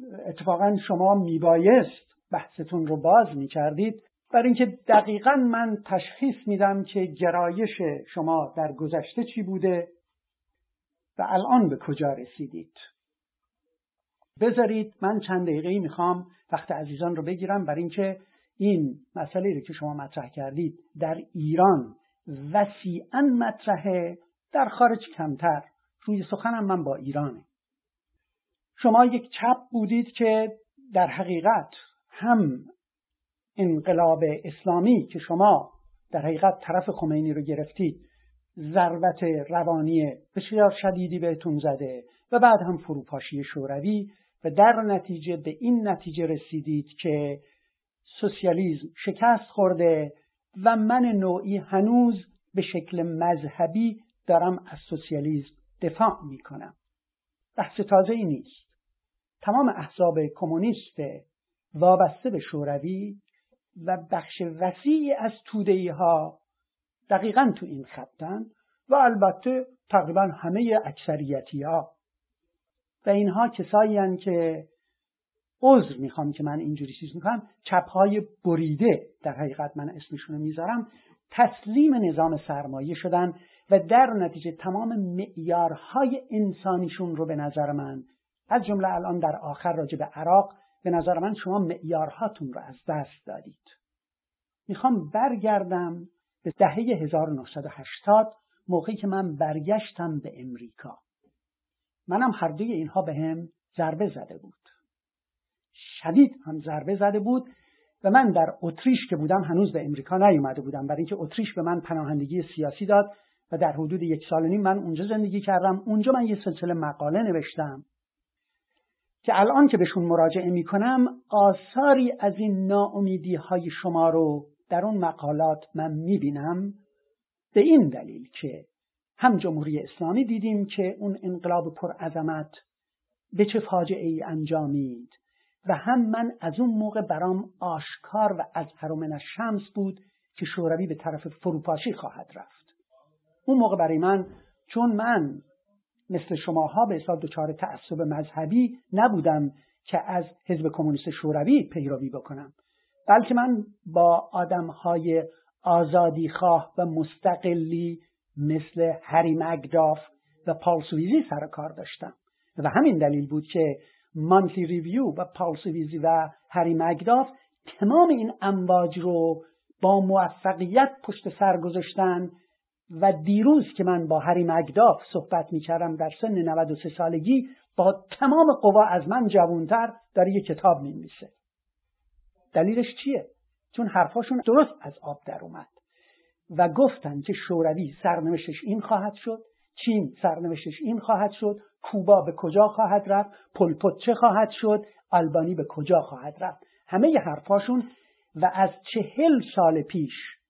اتفاقا شما میبایست بحثتون رو باز میکردید، برای اینکه دقیقاً من تشخیص میدم که گرایش شما در گذشته چی بوده و الان به کجا رسیدید. بذارید من چند دقیقه‌ای میخوام وقت عزیزان رو بگیرم، برای اینکه این مسئله رو که شما مطرح کردید در ایران وسیعاً مطرحه، در خارج کمتر. روی سخنم من با ایرانه. شما یک چپ بودید که در حقیقت هم انقلاب اسلامی که شما در حقیقت طرف خمینی رو گرفتید ضربت روانی بسیار شدیدی بهتون زده و بعد هم فروپاشی شوروی و در نتیجه به این نتیجه رسیدید که سوسیالیسم شکست خورده و من نوعی هنوز به شکل مذهبی دارم از سوسیالیسم دفاع میکنم. بحث تازه ای نیست. تمام احزاب کمونیست وابسته به شوروی و بخش وسیعی از توده‌ای ها دقیقاً تو این خطن و البته تقریباً همه اکثریتی ها و اینها کسایی هستند که عذر میخوام که من اینجوری چیز میکنم، چپهای بریده در حقیقت من اسمشون رو میذارم، تسلیم نظام سرمایه شدن و در نتیجه تمام معیارهای انسانیشون رو به نظر من، از جمله الان در آخر راجع به عراق، به نظر من شما معیارهاتون رو از دست دادید. میخوام برگردم به دهه 1980، موقعی که من برگشتم به امریکا. منم هر دوی اینها به هم ضربه زده بود، شدید هم ضربه زده بود و من در اتریش که بودم هنوز به امریکا نیومده بودم، برای اینکه اتریش به من پناهندگی سیاسی داد و در حدود 1.5 سال من اونجا زندگی کردم. اونجا من یه سلسله مقاله نوشتم که الان که بهشون مراجعه میکنم آثاری از این ناامیدی های شما رو در اون مقالات من میبینم، به این دلیل که هم جمهوری اسلامی دیدیم که اون انقلاب پرعظمت به چه فاجعه ای انجامید و هم من از اون موقع برام آشکار و اظهر من الشمس بود که شوروی به طرف فروپاشی خواهد رفت. اون موقع برای من، چون من مثل شماها به حساب دچار تعصب مذهبی نبودم که از حزب کمونیست شوروی پیروی بکنم، بلکه من با آدمهای آزادیخواه و مستقلی مثل هری مکداف و پال سویزی سر کار داشتم و همین دلیل بود که مانتلی ریویو و پال سویزی و هری مکداف تمام این امواج رو با موفقیت پشت سر گذاشتن و دیروز که من با هری مکداف صحبت می‌کردم در سن 93 سالگی با تمام قوا از من جوانتر داره یه کتاب می‌نویسه. دلیلش چیه؟ چون حرفاشون درست از آب در اومد و گفتن که شوروی سرنوشتش این خواهد شد، چین سرنوشتش این خواهد شد، کوبا به کجا خواهد رفت، پل پت چه خواهد شد، آلبانی به کجا خواهد رفت. همه ی حرفاشون. و از 40 سال پیش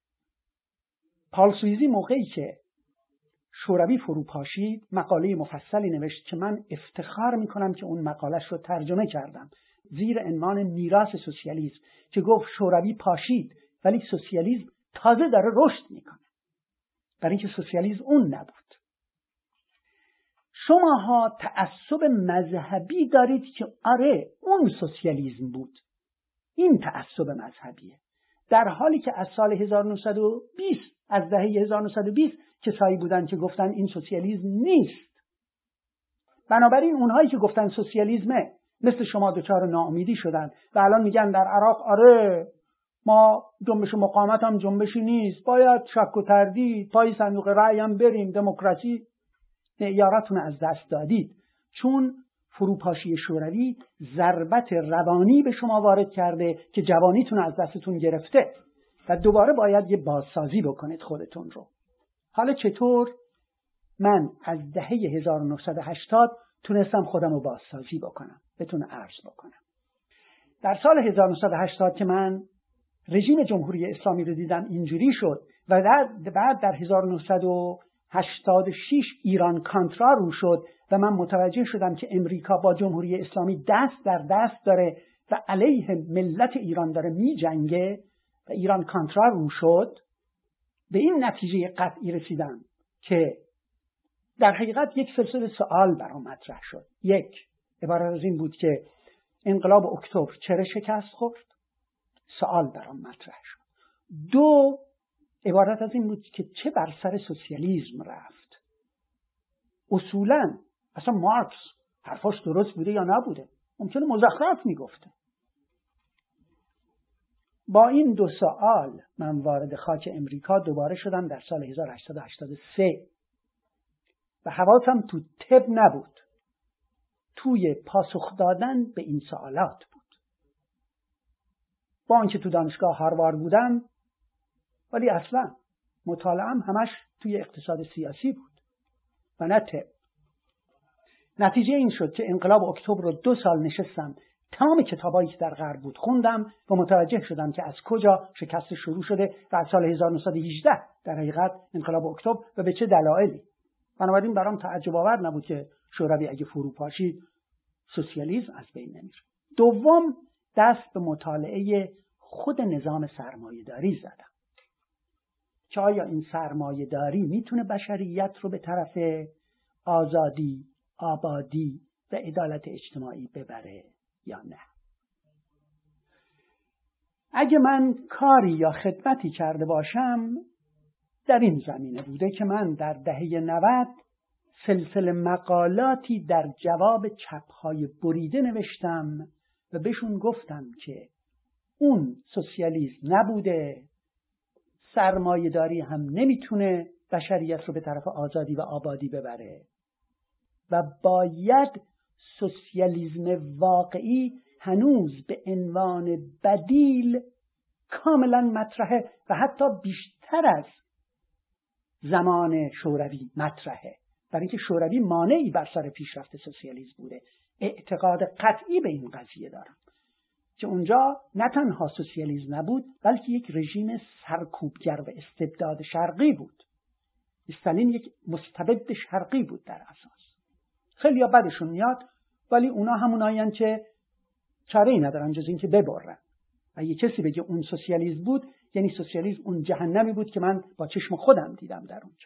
پال سویزی موقعی که شوروی فروپاشید مقاله مفصلی نوشت که من افتخار میکنم که اون مقالهش رو ترجمه کردم زیر عنوان میراث سوسیالیسم، که گفت شوروی پاشید ولی سوسیالیسم تازه داره رشد میکنه، برای اینکه سوسیالیسم اون نبود. شماها تعصب مذهبی دارید که آره اون سوسیالیسم بود، این تعصب مذهبیه، در حالی که از سال 1920 از دهه 1920 کسایی بودن که گفتن این سوسیالیسم نیست. بنابراین اونهایی که گفتن سوسیالیسمه مثل شما دچار ناامیدی شدن و الان میگن در عراق آره ما جنبش مقاومت هم جنبشی نیست، باید شک و تردید، پای صندوق رأی هم بریم، دموکراسی. معیاراتون از دست دادید، چون فروپاشی شوروی ضربت روانی به شما وارد کرده که جوانیتون از دستتون گرفته و دوباره باید یه بازسازی بکنید خودتون رو. حالا چطور من از دهه 1980 تونستم خودم رو بازسازی بکنم؟ بهتون عرض بکنم. در سال 1980 که من رژیم جمهوری اسلامی رو دیدم اینجوری شد و بعد در 1986 ایران کانترا رو شد و من متوجه شدم که امریکا با جمهوری اسلامی دست در دست داره و علیه ملت ایران داره می جنگه و ایران کانترا رو شد، به این نتیجه قطعی رسیدم که در حقیقت یک سلسله سوال برام مطرح شد. یک، عبارت از این بود که انقلاب اکتبر چرا شکست خورد؟ سوال برام مطرح شد. 2 عبارت از این بود که چه بر سر سوسیالیسم رفت. اصولاً اصلا مارکس حرفاش درست بوده یا نبوده؟ ممکنه مزخرف میگفته. با این 2 سوال من وارد خاک امریکا دوباره شدم در سال 1883 و حواسم تو طب نبود، توی پاسخ دادن به این سوالات بود. با اینکه تو دانشگاه هاروارد بودم ولی اصلا مطالعه‌ام همش توی اقتصاد سیاسی بود و نه طب. نتیجه این شد که انقلاب اکتبر رو 2 سال نشستم، تمام کتابایی که در غرب بود خوندم و متوجه شدم که از کجا شکست شروع شده و از سال 1918 در حقیقت انقلاب اکتبر و به چه دلایلی. بنابراین برام تعجب آور نبود که شوروی اگه فرو پاشید سوسیالیسم از بین نمیره. دوم، دست به مطالعه خود نظام سرمایه‌داری زدم که آیا این سرمایه‌داری میتونه بشریت رو به طرف آزادی، آبادی و عدالت اجتماعی ببره یا نه. اگه من کاری یا خدمتی کرده باشم در این زمینه بوده که من در دهه 90 سلسله مقالاتی در جواب چپ‌های بریده نوشتم و بهشون گفتم که اون سوسیالیسم نبوده، سرمایه‌داری هم نمیتونه بشریت رو به طرف آزادی و آبادی ببره و باید سوسیالیسم واقعی هنوز به عنوان بدیل کاملا مطرحه و حتی بیشتر از زمان شوروی مطرحه، برای اینکه شوروی مانعی بر سر پیشرفت سوسیالیسم بوده. اعتقاد قطعی به این قضیه دارم که اونجا نه تنها سوسیالیسم نبود بلکه یک رژیم سرکوبگر و استبداد شرقی بود. استالین یک مستبد شرقی بود در اساس. خیلی بدشون میاد ولی اونا همونایین که چاره‌ای ندارن جز این که ببرن. و یه کسی بگه اون سوسیالیسم بود یعنی سوسیالیسم اون جهنمی بود که من با چشم خودم دیدم در اونجا.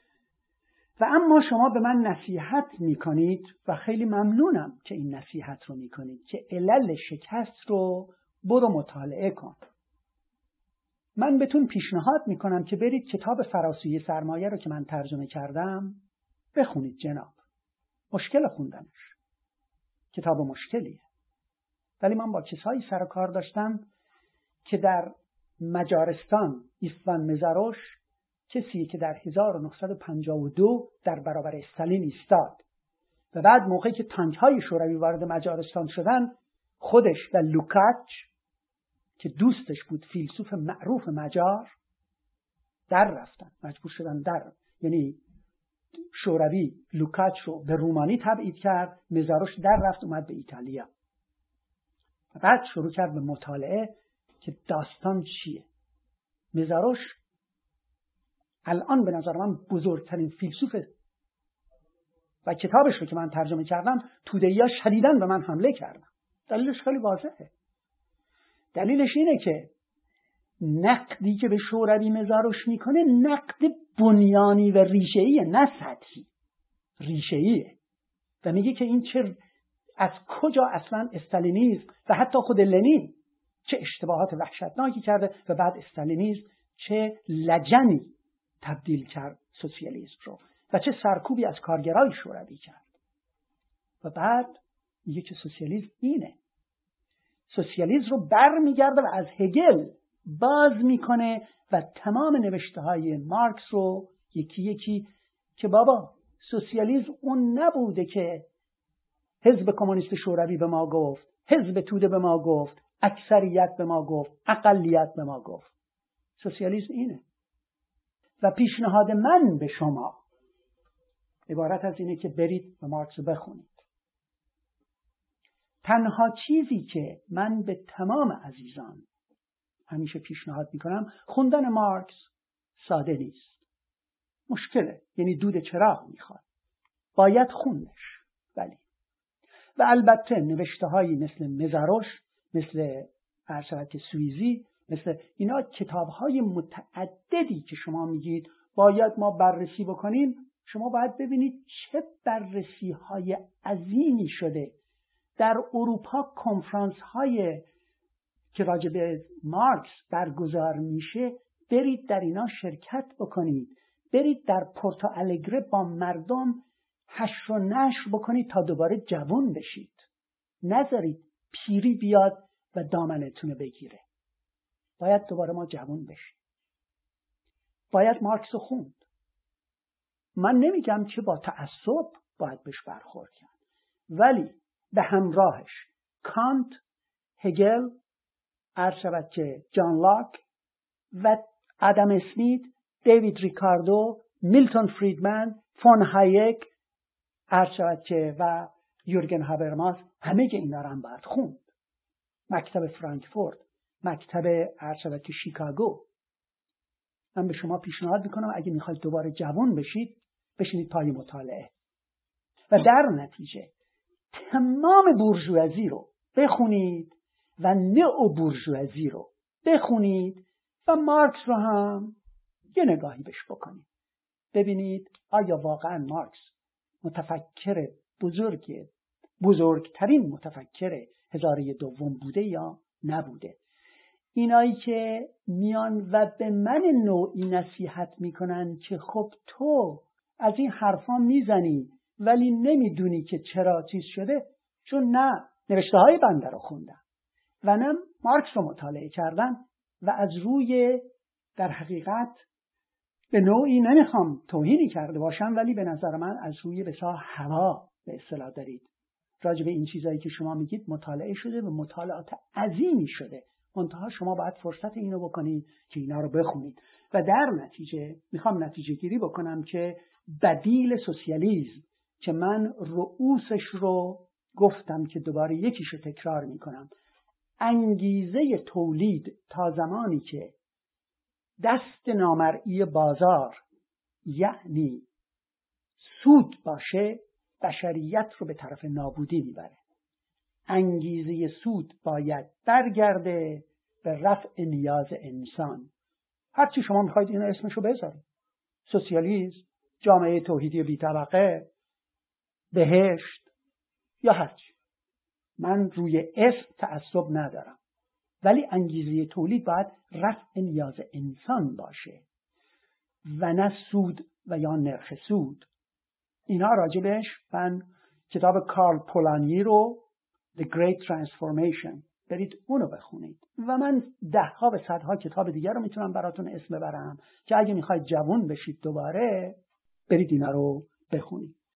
و اما شما به من نصیحت میکنید و خیلی ممنونم که این نصیحت رو میکنید که علل شکست رو برو مطالعه کن. من بهتون پیشنهاد میکنم که برید کتاب فراسوی سرمایه رو که من ترجمه کردم بخونید جناب. مشکل خوندنش. کتاب مشکلیه. ولی من با کسایی سر و کار داشتم که در مجارستان ایستوان مزاروش، کسی که در 1952 در برابر استالین ایستاد و بعد موقعی که تانک‌های شوروی وارد مجارستان شدن خودش و لوکاچ که دوستش بود فیلسوف معروف مجار در رفتن، مجبور شدن در، یعنی شوروی لوکاچ رو به رومانی تبعید کرد، مزاروش در رفت اومد به ایتالیا و بعد شروع کرد به مطالعه که داستان چیه. مزاروش الان به نظر من بزرگترین فیلسوفه و کتابش رو که من ترجمه کردم توده‌ای‌ها شدیداً به من حمله کردن. دلیلش خیلی واضحه. دلیلش اینه که نقدی که به شوروی مزاروش میکنه نقد بنیانی و ریشه‌ایه، نه سطحی، ریشه‌ایه و میگه که این چه از کجا اصلا استالینیسم و حتی خود لنین چه اشتباهات وحشتناکی کرده و بعد استالینیسم چه لجنی تبدیل کرد سوسیالیسم رو و چه سرکوبی از کارگرای شوروی کرد. و بعد میگه که سوسیالیسم اینه. سوسیالیسم رو برمیگرده و از هگل باز میکنه و تمام نوشته های مارکس رو یکی یکی که بابا سوسیالیسم اون نبوده که حزب کمونیست شوروی به ما گفت، حزب توده به ما گفت، اکثریت به ما گفت، اقلیت به ما گفت. سوسیالیسم اینه. و پیشنهاد من به شما عبارت از اینه که برید و مارکس رو بخونید. تنها چیزی که من به تمام عزیزان همیشه پیشنهاد میکنم، خوندن مارکس ساده نیست، مشکله، یعنی دود چراغ میخواد، باید خوندش. ولی و البته نوشته هایی مثل مزاروش، مثل ارشد سویزی، مثل اینا کتاب های متعددی که شما میگید باید ما بررسی بکنیم، شما باید ببینید چه بررسی های عظیمی شده در اروپا کنفرانس های که راجع به مارکس برگزار میشه، برید در اینا شرکت بکنید. برید در پورتو الگره با مردم حشر و نشر بکنید تا دوباره جوان بشید. نذارید پیری بیاد و دامنتون بگیره. باید دوباره ما جوان بشیم. باید مارکس رو خوند. من نمیگم که با تعصب باید بهش برخورد کرد، ولی به همراهش کانت، هگل، عرض شود که جان لاک و آدم اسمیت، دیوید ریکاردو، میلتون فریدمن، فون هایک، عرض شود که و یورگن هابرماس، همه اینا رو هم باید خوند. مکتب فرانکفورت، مکتب عرض شود که شیکاگو. من به شما پیشنهاد میکنم اگه میخواید دوباره جوان بشید، بشینید پای مطالعه و در نتیجه تمام بورژوازی رو بخونید و نئو بورژوازی رو بخونید و مارکس رو هم یه نگاهی بهش بکنید. ببینید آیا واقعا مارکس متفکر بزرگترین متفکر هزاره دوم بوده یا نبوده. اینایی که میان و به من نوعی نصیحت میکنن که خب تو از این حرفا میزنی ولی نمیدونی که چرا چیز شده، چون نه نوشته های بنده رو خوندن و نه مارکس رو مطالعه کردن و از روی در حقیقت به نوعی نمیخوام توهینی کرده باشم، ولی به نظر من از روی بسیار هوا به اصطلاح دارید راجع به این چیزایی که شما میگید مطالعه شده و مطالعات عظیمی شده. منتها شما باید فرصت اینو بکنید که اینا رو بخونید و در نتیجه میخوام نتیجه گیری بکنم که بدیل سوسیالیسم که من رؤوسش رو گفتم که دوباره یکیشو تکرار میکنم، انگیزه تولید تا زمانی که دست نامرئی بازار یعنی سود باشه بشریت رو به طرف نابودی میبره. انگیزه سود باید برگرده به رفع نیاز انسان. هرچی شما میخواید اینو اسمشو بذارید، سوسیالیسم، جامعه توحیدی بی طبقه، بهشت یا هرچی. من روی اسم تعصب ندارم، ولی انگیزه تولید باید رفع نیاز انسان باشه و نه سود و یا نرخ سود. اینا راجبش من کتاب کارل پولانی رو The Great Transformation برید اونو بخونید و من دهها و صدها کتاب دیگر رو میتونم براتون اسم ببرم که اگه میخواید جوان بشید دوباره برید اینا رو بخونید.